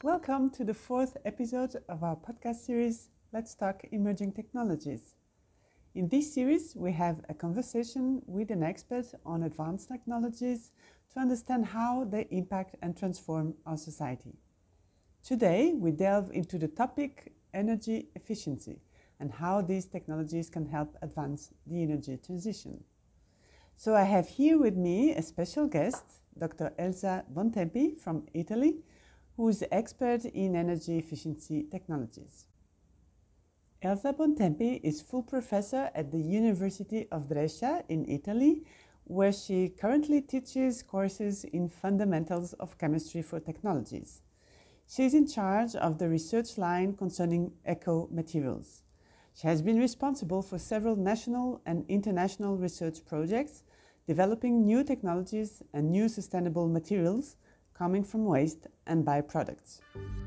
Welcome to the fourth episode of our podcast series, Let's Talk Emerging Technologies. In this series, we have a conversation with an expert on advanced technologies to understand how they impact and transform our society. Today, we delve into the topic energy efficiency and how these technologies can help advance the energy transition. So I have here with me a special guest, Dr. Elsa Bontempi from Italy, who is expert in energy efficiency technologies. Elsa Bontempi is full professor at the University of Brescia in Italy, where she currently teaches courses in fundamentals of chemistry for technologies. She is in charge of the research line concerning eco-materials. She has been responsible for several national and international research projects, developing new technologies and new sustainable materials coming from waste and byproducts.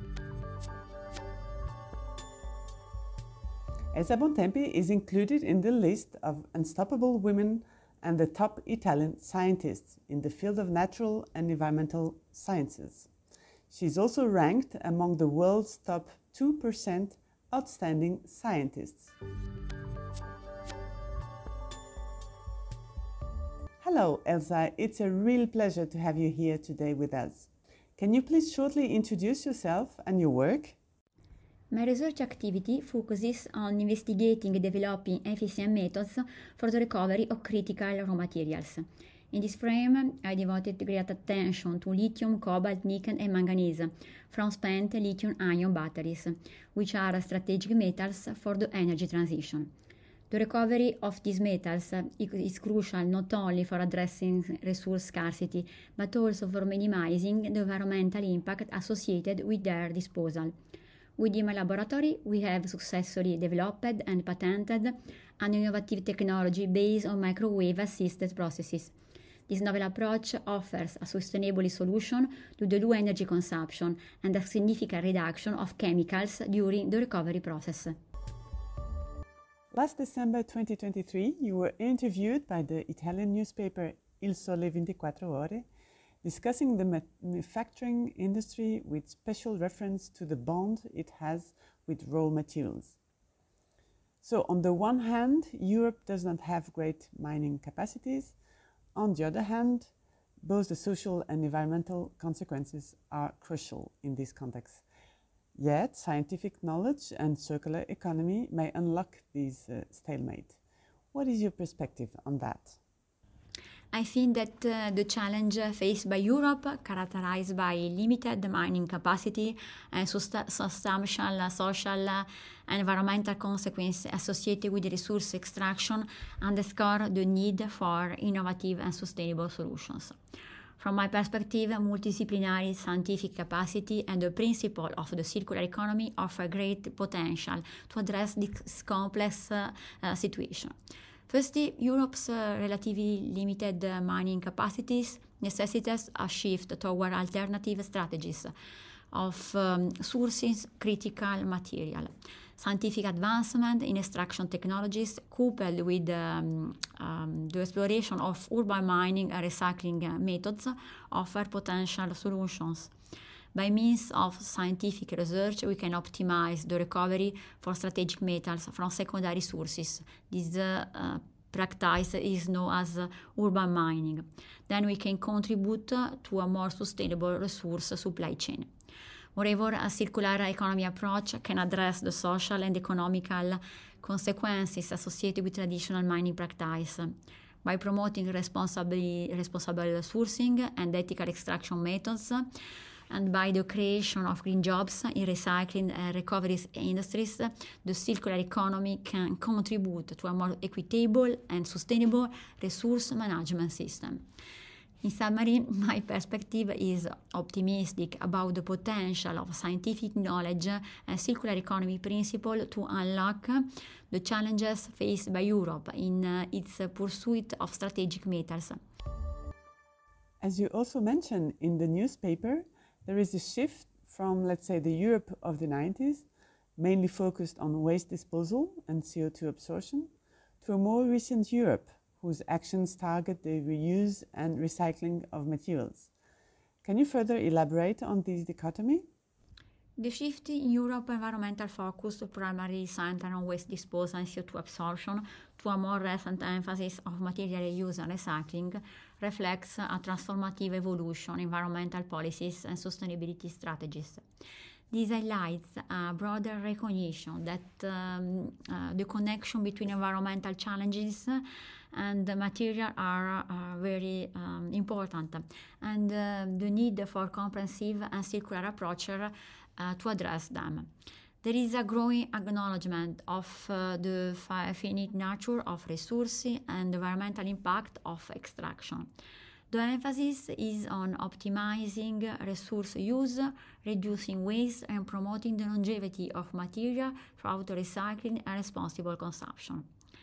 Elsa Bontempi is included in the list of unstoppable women and the top Italian scientists in the field of natural and environmental sciences. She is also ranked among the world's top 2% outstanding scientists. Hello, Elsa. It's a real pleasure to have you here today with us. Can you please shortly introduce yourself and your work? My research activity focuses on investigating and developing efficient methods for the recovery of critical raw materials. In this frame, I devoted great attention to lithium, cobalt, nickel and manganese from spent lithium-ion batteries, which are strategic metals for the energy transition. The recovery of these metals is crucial not only for addressing resource scarcity, but also for minimizing the environmental impact associated with their disposal. Within my laboratory, we have successfully developed and patented an innovative technology based on microwave-assisted processes. This novel approach offers a sustainable solution to the low energy consumption and a significant reduction of chemicals during the recovery process. Last December 2023, you were interviewed by the Italian newspaper Il Sole 24 Ore, discussing the manufacturing industry with special reference to the bond it has with raw materials. So, on the one hand, Europe does not have great mining capacities. On the other hand, both the social and environmental consequences are crucial in this context. Yet, scientific knowledge and circular economy may unlock this stalemate. What is your perspective on that? I think that the challenge faced by Europe, characterized by limited mining capacity and substantial social and environmental consequences associated with resource extraction, underscore the need for innovative and sustainable solutions. From my perspective, multidisciplinary scientific capacity and the principle of the circular economy offer great potential to address this complex situation. Firstly, Europe's relatively limited mining capacities necessitates a shift toward alternative strategies of sourcing critical material. Scientific advancement in extraction technologies, coupled with the exploration of urban mining and recycling methods, offer potential solutions. By means of scientific research, we can optimize the recovery for strategic metals from secondary sources. This practice is known as urban mining. Then we can contribute to a more sustainable resource supply chain. Moreover, a circular economy approach can address the social and economical consequences associated with traditional mining practice. By promoting responsible sourcing and ethical extraction methods, and by the creation of green jobs in recycling and recovery industries, the circular economy can contribute to a more equitable and sustainable resource management system. In summary, my perspective is optimistic about the potential of scientific knowledge and circular economy principle to unlock the challenges faced by Europe in its pursuit of strategic metals. As you also mentioned in the newspaper, there is a shift from, let's say, the Europe of the 90s, mainly focused on waste disposal and CO2 absorption, to a more recent Europe, whose actions target the reuse and recycling of materials. Can you further elaborate on this dichotomy? The shift in Europe environmental focus primarily centered on waste disposal and CO2 absorption to a more recent emphasis of material reuse and recycling reflects a transformative evolution in environmental policies and sustainability strategies. This highlights a broader recognition that the connection between environmental challenges and the material are very important, and the need for comprehensive and circular approach to address them. There is a growing acknowledgement of the finite nature of resources and the environmental impact of extraction. The emphasis is on optimizing resource use, reducing waste, and promoting the longevity of material throughout recycling and responsible consumption.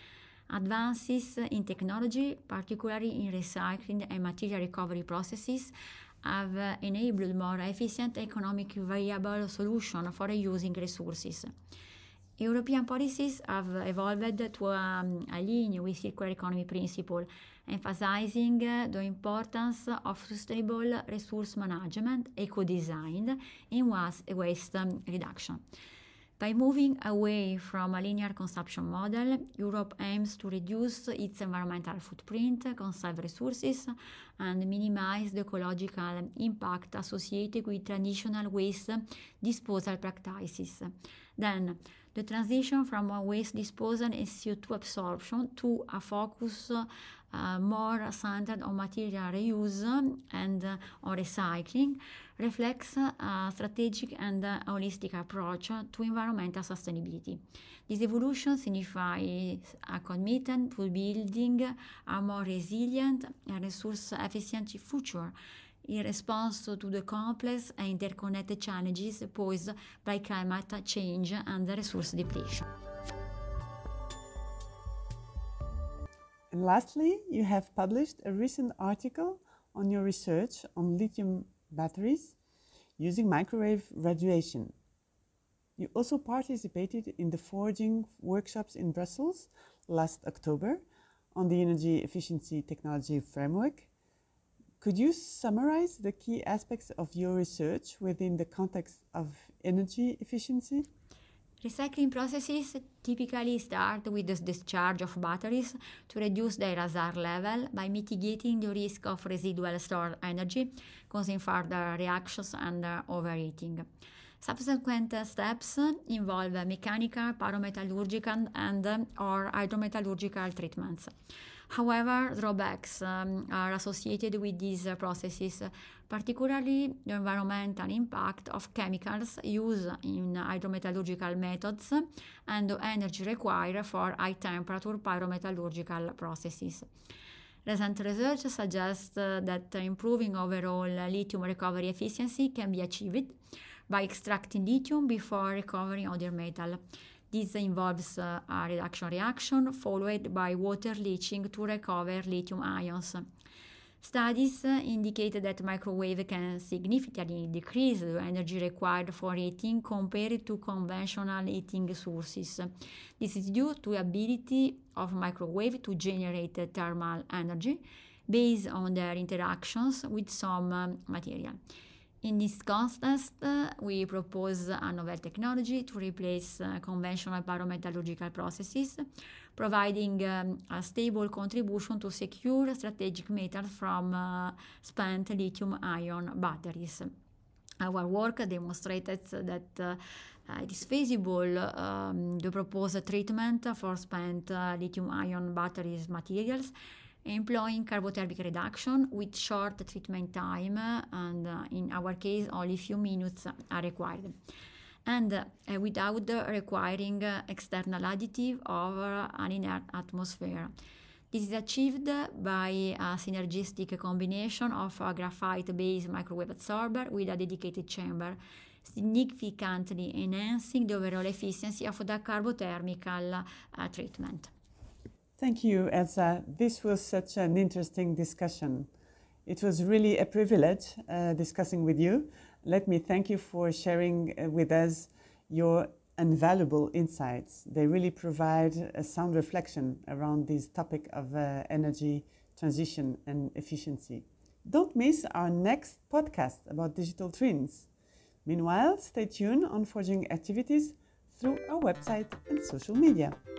Advances in technology, particularly in recycling and material recovery processes, have enabled more efficient, economically viable solutions for reusing resources. European policies have evolved to align with circular economy principle, emphasizing the importance of sustainable resource management, eco-design, and waste reduction. By moving away from a linear consumption model, Europe aims to reduce its environmental footprint, conserve resources, and minimize the ecological impact associated with traditional waste disposal practices. Then, the transition from waste disposal and CO2 absorption to a focus more centered on material reuse and on recycling reflects a strategic and holistic approach to environmental sustainability. This evolution signifies a commitment to building a more resilient and resource-efficient future in response to the complex and interconnected challenges posed by climate change and resource depletion. And lastly, you have published a recent article on your research on lithium batteries using microwave radiation. You also participated in the forging workshops in Brussels last October on the Energy Efficiency Technology Framework. Could you summarize the key aspects of your research within the context of energy efficiency? Recycling processes typically start with the discharge of batteries to reduce their hazard level by mitigating the risk of residual stored energy, causing further reactions and overheating. Subsequent steps involve mechanical, pyrometallurgical, and or hydrometallurgical treatments. However, drawbacks are associated with these processes, particularly the environmental impact of chemicals used in hydrometallurgical methods and the energy required for high-temperature pyrometallurgical processes. Recent research suggests that improving overall lithium recovery efficiency can be achieved by extracting lithium before recovering other metal. This involves a reduction reaction followed by water leaching to recover lithium ions. Studies indicate that microwave can significantly decrease the energy required for heating compared to conventional heating sources. This is due to the ability of microwave to generate thermal energy based on their interactions with some material. In this context, we propose a novel technology to replace conventional pyrometallurgical processes, providing a stable contribution to secure strategic metals from spent lithium-ion batteries. Our work demonstrated that it is feasible the proposed treatment for spent lithium-ion batteries materials, employing carbothermic reduction with short treatment time, and in our case only few minutes are required, and without requiring external additive or an inert atmosphere. This is achieved by a synergistic combination of a graphite-based microwave absorber with a dedicated chamber, significantly enhancing the overall efficiency of the carbothermical treatment. Thank you, Elsa. This was such an interesting discussion. It was really a privilege discussing with you. Let me thank you for sharing with us your invaluable insights. They really provide a sound reflection around this topic of energy transition and efficiency. Don't miss our next podcast about digital twins. Meanwhile, stay tuned on foraging activities through our website and social media.